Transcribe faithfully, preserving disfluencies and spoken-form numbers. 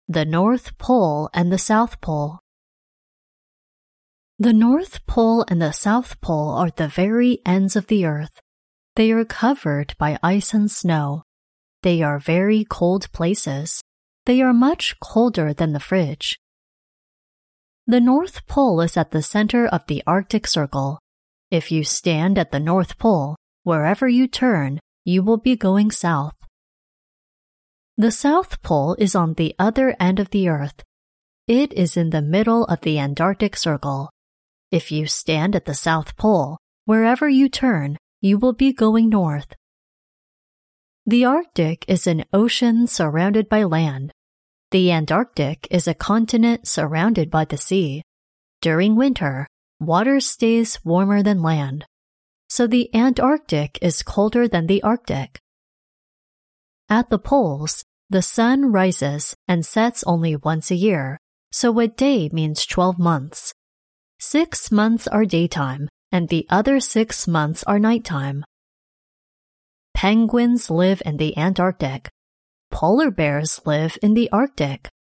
The North Pole and the South Pole. The North Pole and the South Pole are the very ends of the Earth. They are covered by ice and snow. They are very cold places. They are much colder than the fridge. The North Pole is at the center of the Arctic Circle. If you stand at the North Pole, wherever you turn, you will be going south. The South Pole is on the other end of the Earth. It is in the middle of the Antarctic Circle. If you stand at the South Pole, wherever you turn, you will be going north. The Arctic is an ocean surrounded by land. The Antarctic is a continent surrounded by the sea. During winter, water stays warmer than land. So the Antarctic is colder than the Arctic. At the poles, the sun rises and sets only once a year, so a day means twelve months. Six months are daytime, and the other six months are nighttime. Penguins live in the Antarctic. Polar bears live in the Arctic.